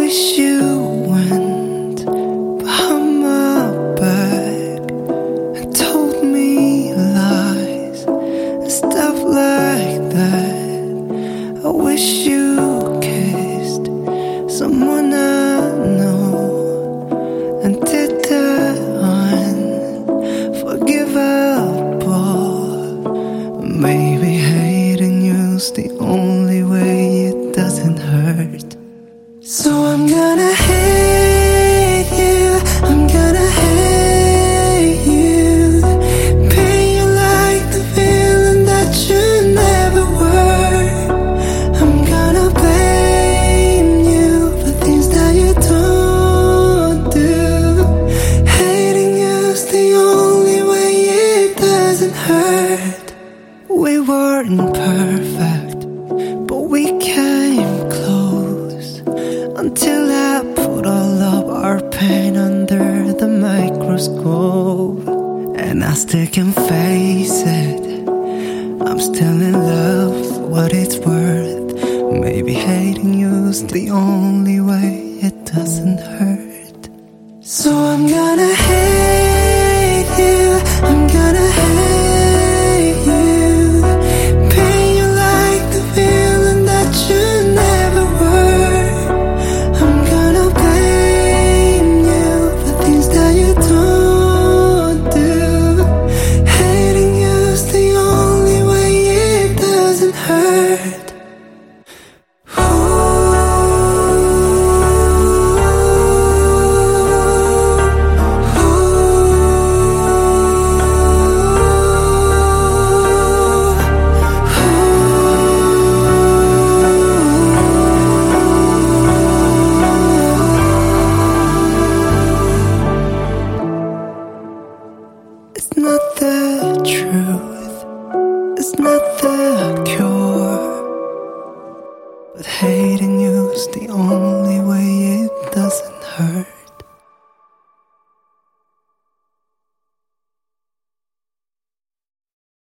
wish you went behind my back and told me lies and stuff like that. I wish you kissed someone I know and did the unforgivable. Maybe hating you's the only way it doesn't hurt. So I'm gonna hate you, I'm gonna hate you. Pain you like the feeling that you never were. I'm gonna blame you for things that you don't do. Hating you's the only way it doesn't hurt. We weren't perfect, but we came close until I put all of our pain under the microscope. And I still can face it, I'm still in love for what it's worth. Maybe hating you's the only way it doesn't hurt. So I'm gonna hate you, I'm gonna hate you. Pain you like the feeling that you never were. I'm gonna blame you for things that you don't do. Hating you's the only way it doesn't hurt. It's not the truth, it's not